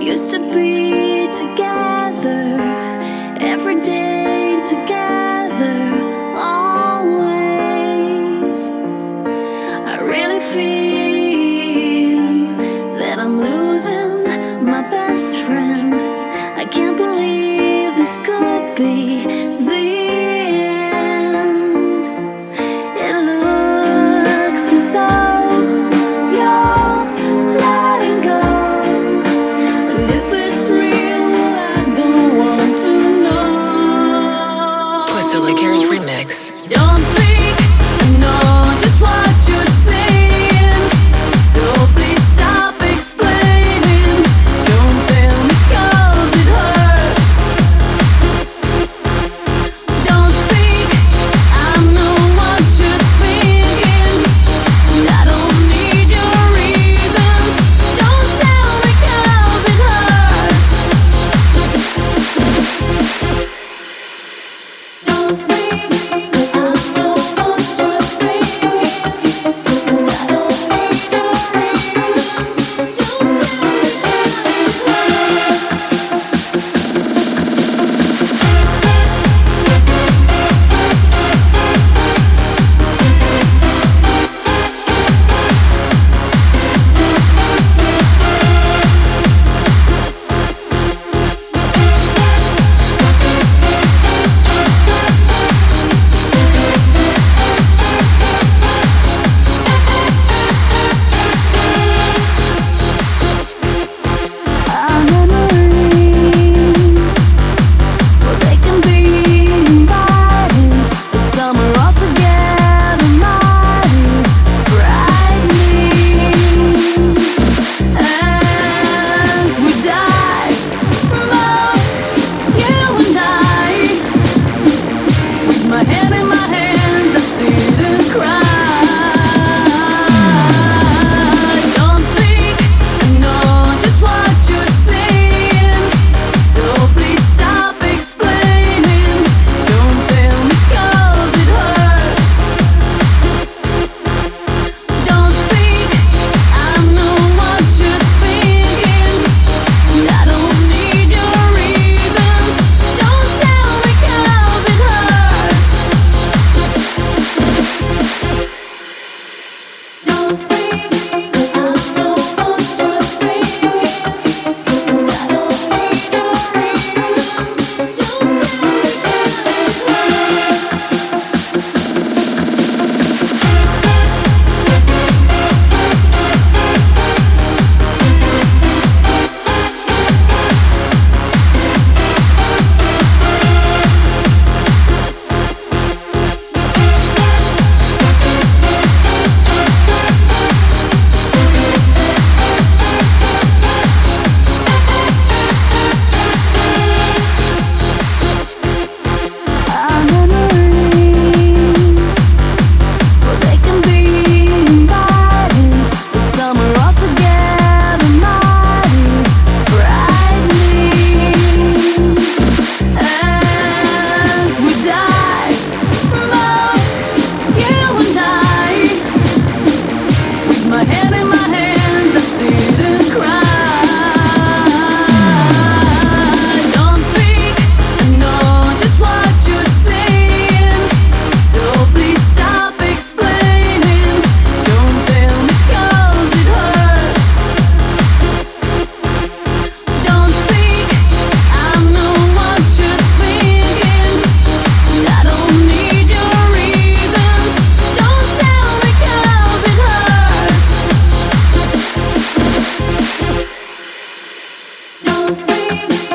used to be together, every day together, always. I really feel that I'm losing my best friend. I can't believe this could be the end. It looks as though you're letting go, and if it's real, I don't want to know. Priscilla Cares Remix. Don't speak, I know just what you're saying, so please stop explaining. Don't tell me 'cause it hurts. Don't speak, I know what you're thinking, and I don't need your reasons. Don't tell me 'cause it hurts. Don't speak, I know what you're thinking, and I don't need your reasons. Don't tell me 'cause it hurts. Our memories, well, they can be inviting, but some are altogether mighty frightening. As we die, both you and I, with my head in my hands, I sit and cry. Don't speak, I know just what you're saying, so please stop explaining. Don't tell me 'cause it hurts. Don't speak, I know what you're thinking, and I don't need your reasons. Don't tell me 'cause it hurts. Don't speak, I know what you're thinking, and I don't need your reasons. Don't tell me 'cause it hurts. Our memories, well, they can be inviting, but some are altogether mighty frightening. As we die, both you and I, with my head in my hands, I sit and cry. Don't speak, I know just what you're saying, so please stop explaining. Don't tell me 'cause it hurts. Don't speak, I know what you're thinking, and I don't need your reasons. Don't tell me 'cause it hurts. Don't speak.